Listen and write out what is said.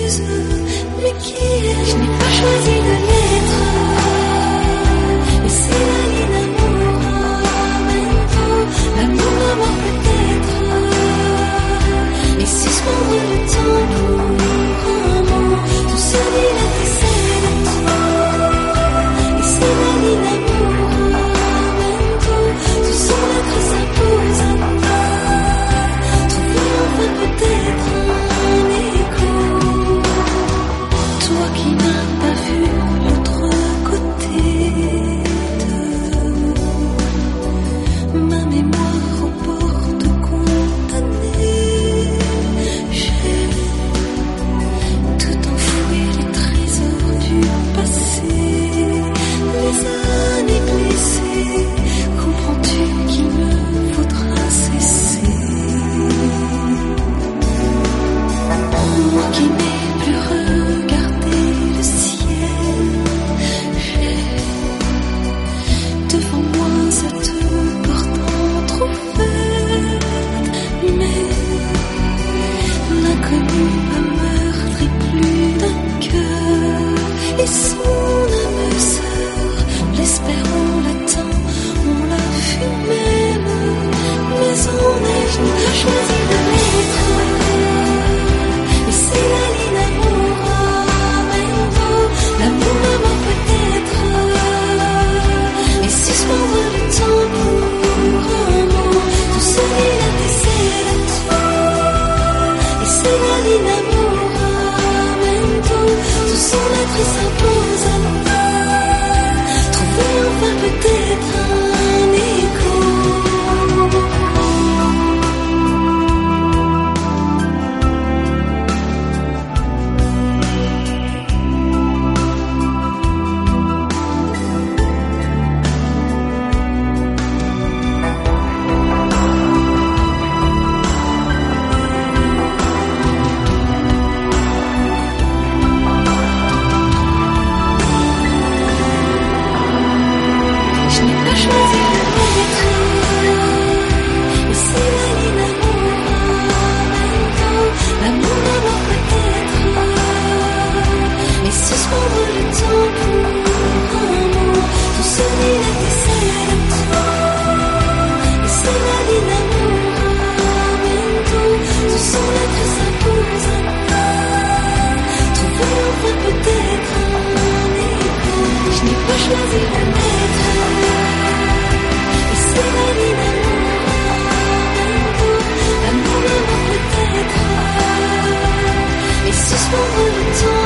m'excuse, mais qui est-je? Je n'ai pas choisi de l'être. Et c'est la ligne d'amour, l'amour de mort peut-être. Et suspendre le temps pour un mot, tout seul il a tressé de toi. Et c'est la ligne d'amour, tout son être s'impose à moi. Trouver enfin peut-être un écho. Toi qui n'as pas vu l'autre côté de ma mémoire aux portes condamnées. J'ai tout enfoui les trésors du passé, les années blessées. Comprends-tu qu'il me faudra cesser? Moi qui n'ai plus regardé le ciel, j'ai devant moi cette porte entrouverte, mais l'inconnu a meurtri plus d'un cœur et son âme sœur. L'espérant l'attend, on l'a fut même, mais on est, je n'ai pas choisi de l'être. Et c'est la ligne d'amour, l'amour de mort peut-être. Et suspendre le temps pour un mot, tout seul il a tressé de toi. Et c'est la ligne d'amour, tout son être s'impose à moi. Trouver enfin peut-être un écho. Je n'ai pas choisi de l'être. Et c'est la ligne d'amour, l'amour de mort peut-être. Et suspendre le temps pour un mot, tout seul il a tressé de toi. Et c'est la ligne d'amour, tout son être s'impose à moi. Trouver enfin peut-être un écho. Je n'ai pas choisi de l'être. Et c'est la ligne d'amour, l'amour de mort peut-être. Et suspendre le temps